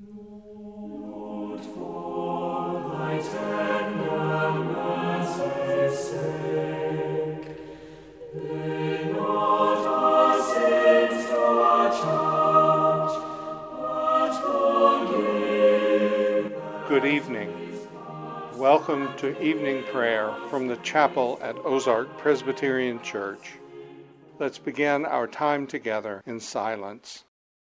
Lord, for thy tender mercy's sake, lay not our sins to our charge, but forgive. Good evening. Welcome to evening prayer from the chapel at Ozark Presbyterian Church. Let's begin our time together in silence.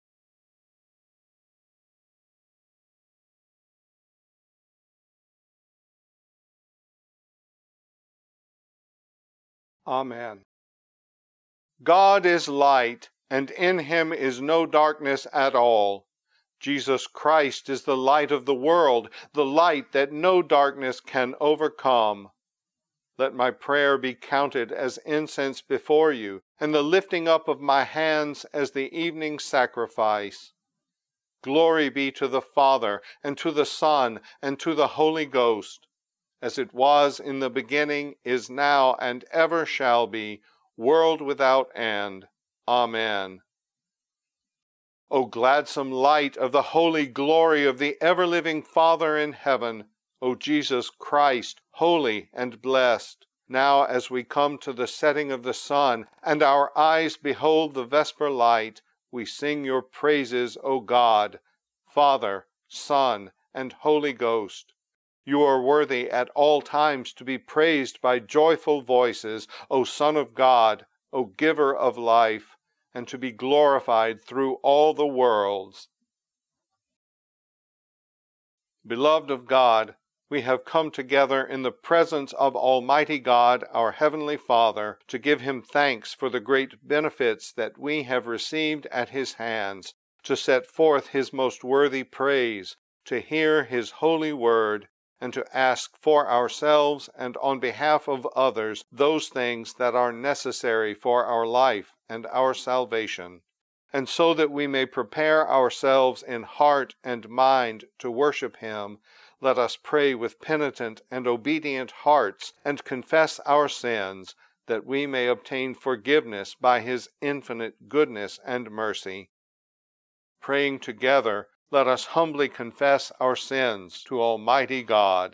Amen. God is light, and in him is no darkness at all. Jesus Christ is the light of the world, the light that no darkness can overcome. Let my prayer be counted as incense before you, and the lifting up of my hands as the evening sacrifice. Glory be to the Father, and to the Son, and to the Holy Ghost, as it was in the beginning, is now, and ever shall be, world without end. Amen. O gladsome light of the holy glory of the ever-living Father in heaven, O Jesus Christ, holy and blessed, now as we come to the setting of the sun, and our eyes behold the vesper light, we sing your praises, O God, Father, Son, and Holy Ghost. You are worthy at all times to be praised by joyful voices, O Son of God, O Giver of life, and to be glorified through all the worlds. Beloved of God, we have come together in the presence of Almighty God, our Heavenly Father, to give him thanks for the great benefits that we have received at his hands, to set forth his most worthy praise, to hear his holy word, and to ask for ourselves and on behalf of others those things that are necessary for our life and our salvation. And so that we may prepare ourselves in heart and mind to worship him, let us pray with penitent and obedient hearts and confess our sins, that we may obtain forgiveness by his infinite goodness and mercy. Praying together, let us humbly confess our sins to Almighty God.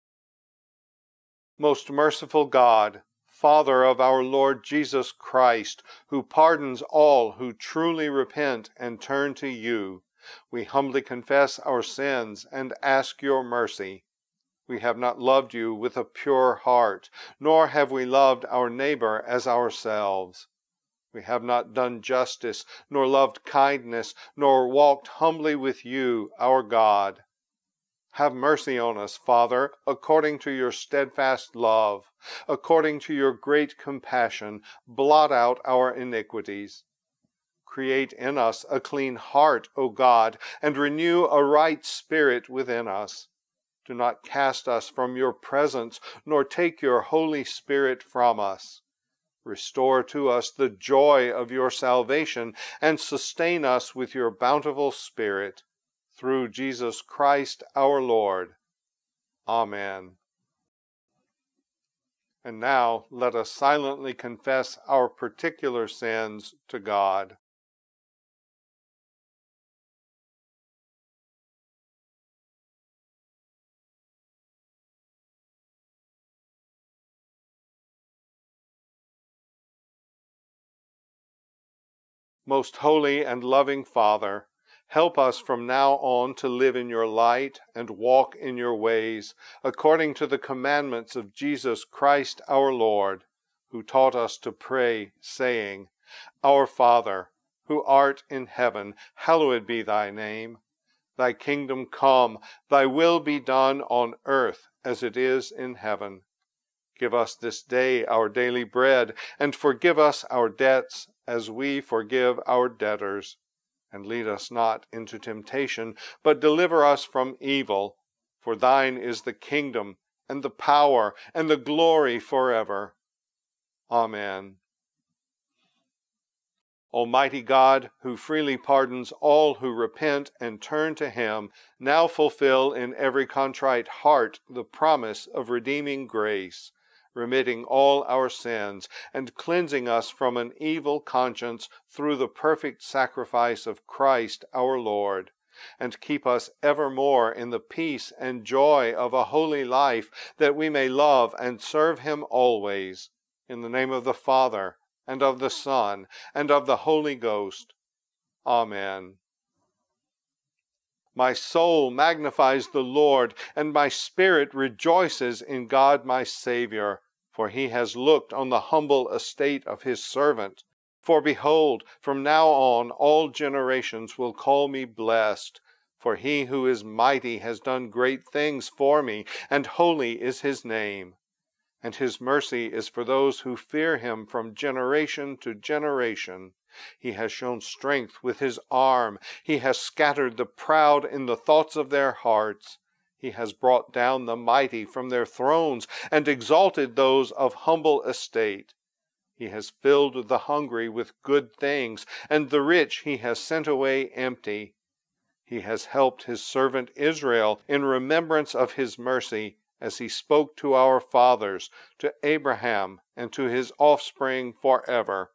Most merciful God, Father of our Lord Jesus Christ, who pardons all who truly repent and turn to you, we humbly confess our sins and ask your mercy. We have not loved you with a pure heart, nor have we loved our neighbor as ourselves. We have not done justice, nor loved kindness, nor walked humbly with you, our God. Have mercy on us, Father, according to your steadfast love. According to your great compassion, blot out our iniquities. Create in us a clean heart, O God, and renew a right spirit within us. Do not cast us from your presence, nor take your Holy Spirit from us. Restore to us the joy of your salvation, and sustain us with your bountiful Spirit, through Jesus Christ our Lord. Amen. And now let us silently confess our particular sins to God. Most holy and loving Father, help us from now on to live in your light and walk in your ways, according to the commandments of Jesus Christ our Lord, who taught us to pray, saying, Our Father, who art in heaven, hallowed be thy name. Thy kingdom come, thy will be done on earth as it is in heaven. Give us this day our daily bread, and forgive us our debts as we forgive our debtors. And lead us not into temptation, but deliver us from evil. For thine is the kingdom, and the power, and the glory forever. Amen. Almighty God, who freely pardons all who repent and turn to him, now fulfill in every contrite heart the promise of redeeming grace, remitting all our sins, and cleansing us from an evil conscience through the perfect sacrifice of Christ our Lord, and keep us evermore in the peace and joy of a holy life, that we may love and serve him always. In the name of the Father, and of the Son, and of the Holy Ghost. Amen. My soul magnifies the Lord, and my spirit rejoices in God my Saviour, for he has looked on the humble estate of his servant. For behold, from now on all generations will call me blessed. For he who is mighty has done great things for me, and holy is his name. And his mercy is for those who fear him from generation to generation. He has shown strength with his arm. He has scattered the proud in the thoughts of their hearts. He has brought down the mighty from their thrones, and exalted those of humble estate. He has filled the hungry with good things, and the rich he has sent away empty. He has helped his servant Israel in remembrance of his mercy, as he spoke to our fathers, to Abraham, and to his offspring forever.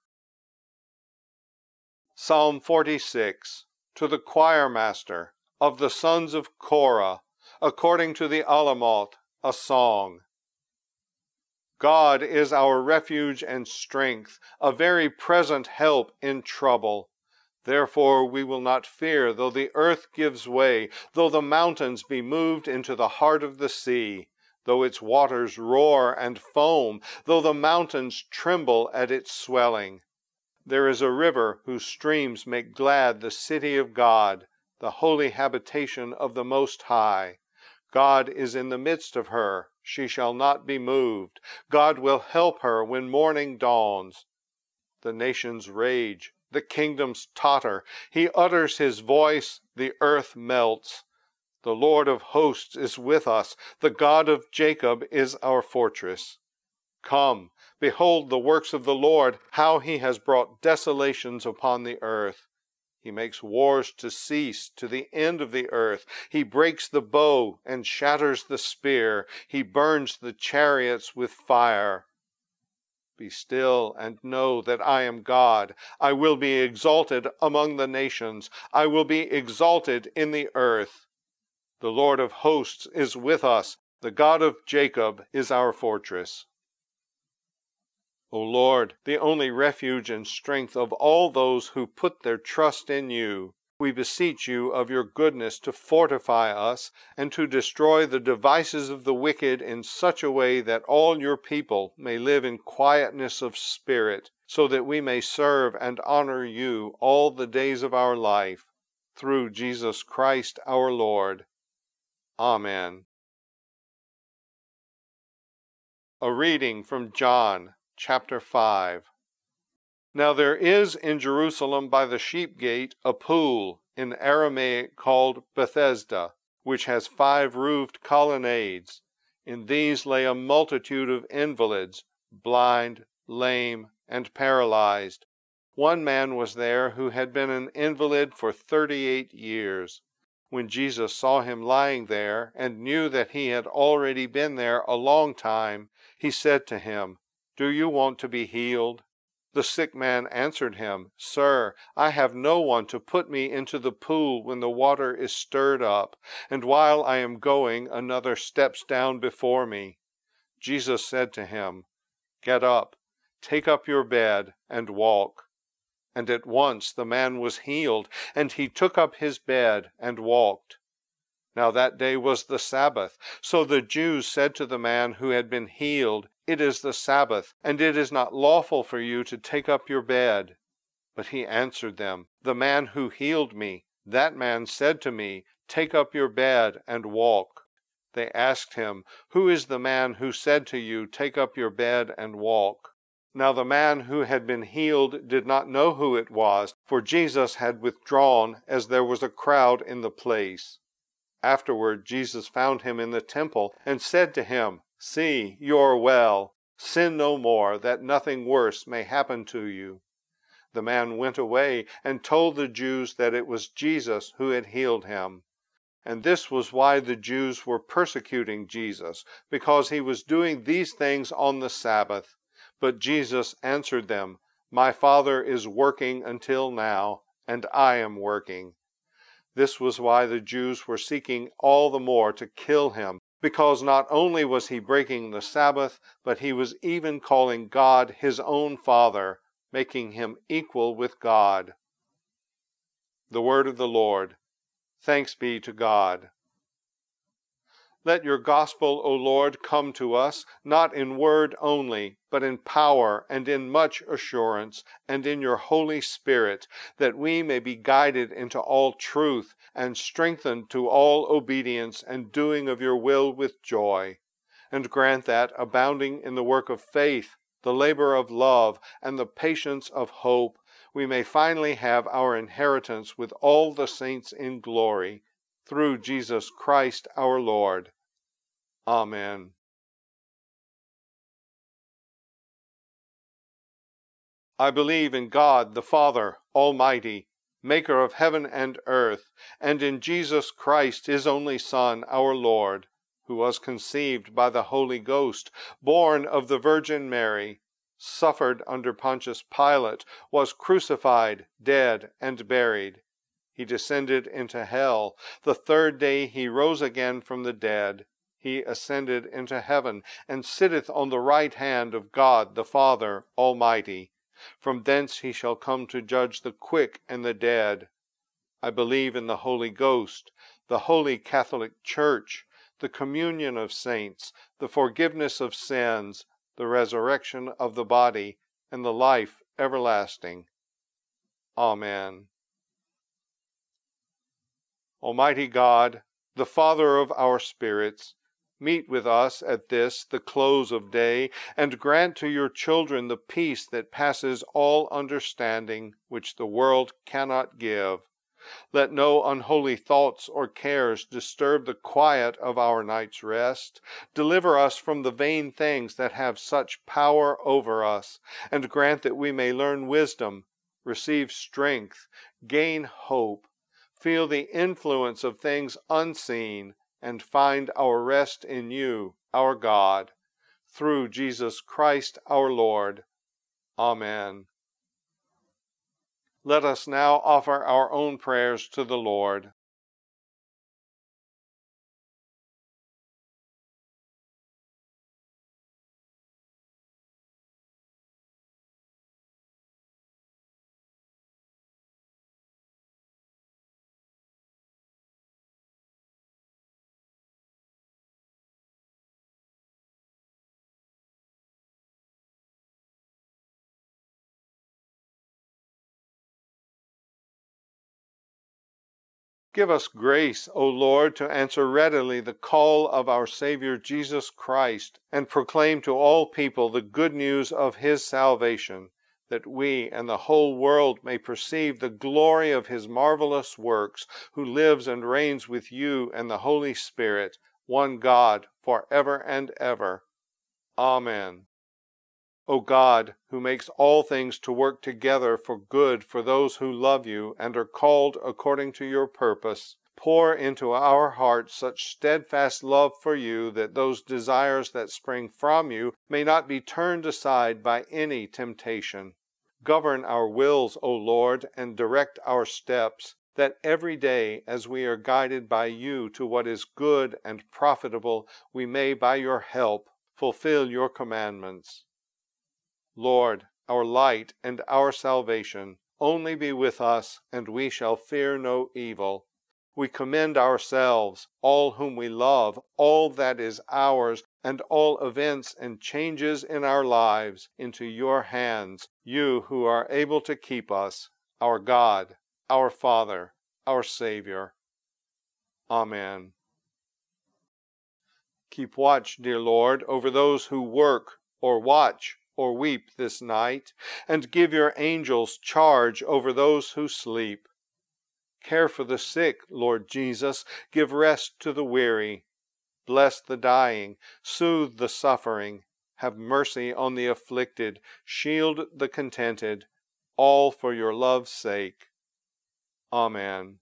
Psalm 46. To the choir master of the sons of Korah, according to the Alamoth, a song. God is our refuge and strength, a very present help in trouble. Therefore we will not fear, though the earth gives way, though the mountains be moved into the heart of the sea, though its waters roar and foam, though the mountains tremble at its swelling. There is a river whose streams make glad the city of God, the holy habitation of the Most High. God is in the midst of her. She shall not be moved. God will help her when morning dawns. The nations rage, the kingdoms totter. He utters his voice, the earth melts. The Lord of hosts is with us. The God of Jacob is our fortress. Come, behold the works of the Lord, how he has brought desolations upon the earth. He makes wars to cease to the end of the earth. He breaks the bow and shatters the spear. He burns the chariots with fire. Be still and know that I am God. I will be exalted among the nations. I will be exalted in the earth. The Lord of hosts is with us. The God of Jacob is our fortress. O Lord, the only refuge and strength of all those who put their trust in you, we beseech you of your goodness to fortify us and to destroy the devices of the wicked in such a way that all your people may live in quietness of spirit, so that we may serve and honor you all the days of our life, through Jesus Christ our Lord. Amen. A reading from John, chapter 5. Now there is in Jerusalem by the sheep gate a pool, in Aramaic called Bethesda, which has 5 roofed colonnades. In these lay a multitude of invalids, blind, lame, and paralyzed. One man was there who had been an invalid for 38 years. When Jesus saw him lying there, and knew that he had already been there a long time, he said to him, "Do you want to be healed?" The sick man answered him, "Sir, I have no one to put me into the pool when the water is stirred up, and while I am going, another steps down before me." Jesus said to him, "Get up, take up your bed, and walk." And at once the man was healed, and he took up his bed and walked. Now that day was the Sabbath. So the Jews said to the man who had been healed, "It is the Sabbath, and it is not lawful for you to take up your bed." But he answered them, "The man who healed me, that man said to me, 'Take up your bed and walk.'" They asked him, "Who is the man who said to you, 'Take up your bed and walk'?" Now the man who had been healed did not know who it was, for Jesus had withdrawn, as there was a crowd in the place. Afterward Jesus found him in the temple, and said to him, "See, you are well. Sin no more, that nothing worse may happen to you." The man went away and told the Jews that it was Jesus who had healed him. And this was why the Jews were persecuting Jesus, because he was doing these things on the Sabbath. But Jesus answered them, "My Father is working until now, and I am working." This was why the Jews were seeking all the more to kill him, because not only was he breaking the Sabbath, but he was even calling God his own Father, making him equal with God. The word of the Lord. Thanks be to God. Let your gospel, O Lord, come to us, not in word only, but in power and in much assurance, and in your Holy Spirit, that we may be guided into all truth, and strengthened to all obedience and doing of your will with joy. And grant that, abounding in the work of faith, the labor of love, and the patience of hope, we may finally have our inheritance with all the saints in glory, through Jesus Christ our Lord. Amen. I believe in God the Father Almighty, maker of heaven and earth, and in Jesus Christ, his only Son, our Lord, who was conceived by the Holy Ghost, born of the Virgin Mary, suffered under Pontius Pilate, was crucified, dead, and buried. He descended into hell. The third day he rose again from the dead. He ascended into heaven, and sitteth on the right hand of God the Father Almighty. From thence he shall come to judge the quick and the dead. I believe in the Holy Ghost, the holy Catholic Church, the communion of saints, the forgiveness of sins, the resurrection of the body, and the life everlasting. Amen. Almighty God, the Father of our spirits, meet with us at this, the close of day, and grant to your children the peace that passes all understanding, which the world cannot give. Let no unholy thoughts or cares disturb the quiet of our night's rest. Deliver us from the vain things that have such power over us, and grant that we may learn wisdom, receive strength, gain hope, feel the influence of things unseen, and find our rest in you, our God, through Jesus Christ our Lord. Amen. Let us now offer our own prayers to the Lord. Give us grace, O Lord, to answer readily the call of our Savior Jesus Christ, and proclaim to all people the good news of his salvation, that we and the whole world may perceive the glory of his marvelous works, who lives and reigns with you and the Holy Spirit, one God, for ever and ever. Amen. O God, who makes all things to work together for good for those who love you and are called according to your purpose, pour into our hearts such steadfast love for you that those desires that spring from you may not be turned aside by any temptation. Govern our wills, O Lord, and direct our steps, that every day, as we are guided by you to what is good and profitable, we may, by your help, fulfill your commandments. Lord, our light and our salvation, only be with us, and we shall fear no evil. We commend ourselves, all whom we love, all that is ours, and all events and changes in our lives, into your hands, you who are able to keep us, our God, our Father, our Savior. Amen. Keep watch, dear Lord, over those who work, or watch, or weep this night, and give your angels charge over those who sleep. Care for the sick, Lord Jesus, give rest to the weary. Bless the dying, soothe the suffering, have mercy on the afflicted, shield the contented, all for your love's sake. Amen.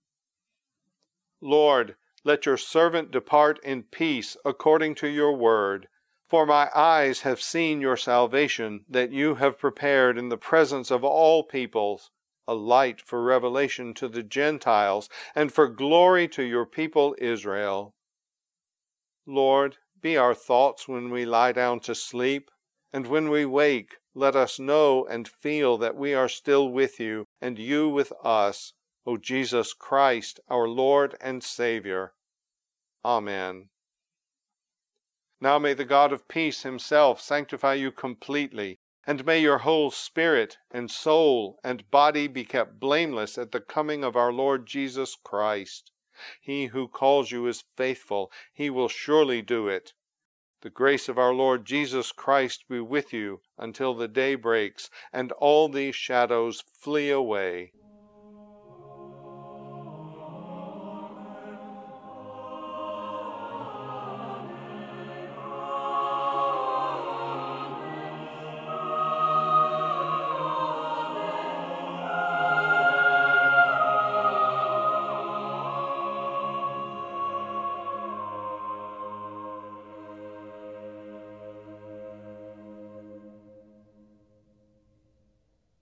Lord, let your servant depart in peace according to your word. For my eyes have seen your salvation, that you have prepared in the presence of all peoples, a light for revelation to the Gentiles, and for glory to your people Israel. Lord, be our thoughts when we lie down to sleep, and when we wake, let us know and feel that we are still with you, and you with us, O Jesus Christ, our Lord and Savior. Amen. Now may the God of peace himself sanctify you completely, and may your whole spirit and soul and body be kept blameless at the coming of our Lord Jesus Christ. He who calls you is faithful. He will surely do it. The grace of our Lord Jesus Christ be with you until the day breaks and all these shadows flee away.